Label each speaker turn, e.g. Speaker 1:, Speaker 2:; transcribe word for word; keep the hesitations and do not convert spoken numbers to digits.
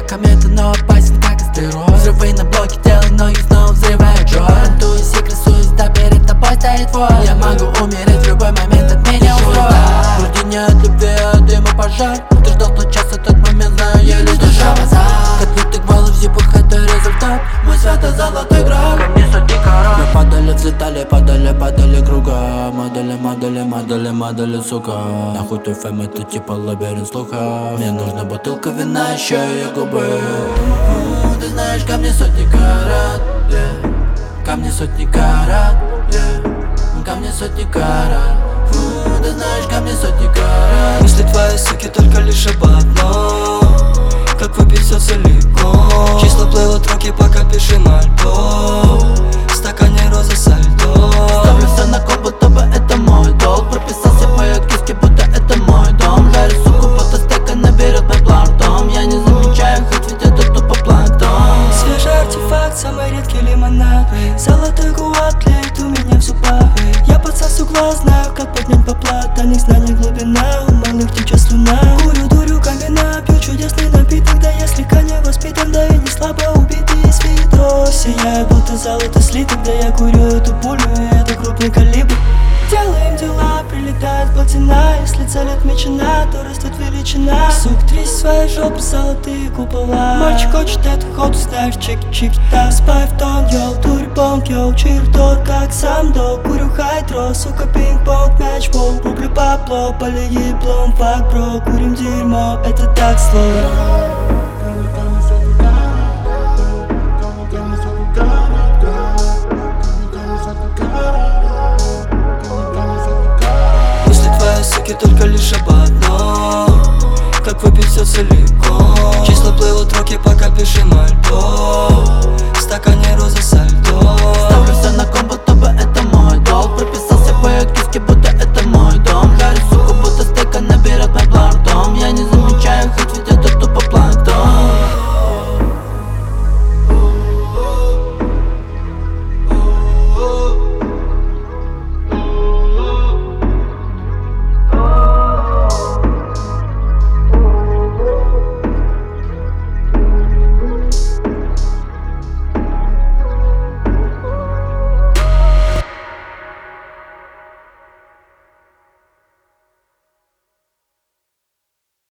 Speaker 1: Ко мне ты, но опасен, как астероид. Взрывы на блоке, делай ноги, снова взрывает джой. Рантуюсь и красуюсь, да перед тобой стоит твой. Я могу умереть в любой момент, от меня устроит. В груди не от любви, а дыма пожар. Ты ждал тот час, а тот момент, знаю, еле душа базар. Котлеты гвалы в зипах, это результат. Мой свет — золотой град. Ко мне сотни карат. Мы падали, взлетали, падали, падали круга. Модели, модели, модели, модели, сука. Нахуй твой фэм, это типа лабиринт слуха. Мне нужна бутылка вина, еще ее губы. Ты знаешь, ко мне сотни карат, yeah. Ко мне сотни карат, yeah. Ко мне сотни карат. Ты знаешь, ко мне сотни карат.
Speaker 2: Мысли твои, суки, только лишь об одном: как выпить все целиком. Числа плывут руки, пока пишем альбом. В стакане розы со льдом.
Speaker 1: Ставлю все на кол, будто бы это мой долг. Прописался по ее киске, будто это мой дом. Жарю суку, будто стека наберет мой планктон. Я не замечаю, хоть ведь это тупо планктон.
Speaker 2: Свежий артефакт, самый редкий лимонад. Золотой гуат тлеет у меня в зубах. Я подсосу глаз, знаю, как поднять поплат. О них знаний глубина, у малых течет слюна. Курю, дурю, камина, пью чудесный напиток. Да я слегка не воспитан, да и не слабо убитый из видео. Сияю, будто золото слиток. Да я курю эту пулю, и это крупный калибр. Делаем дела, прилетает плотина. Если цель отмечена, то растет величина. Сук, трясь свои жопы, золотые купола. Мальчик хочет эту ходу, знаешь, чик-чик-та. Спай в тон, йоу, турбонг, йоу, чиртор, как сам до. Курю хайтро, сука, пинг-понг, мяч-бол. Рублю бабло, полей плом, фак, бро. Курим дерьмо, это так сложно. Суки, только лишь об одном: как выпить все целиком. Числа плывут руки, пока пишем альбом.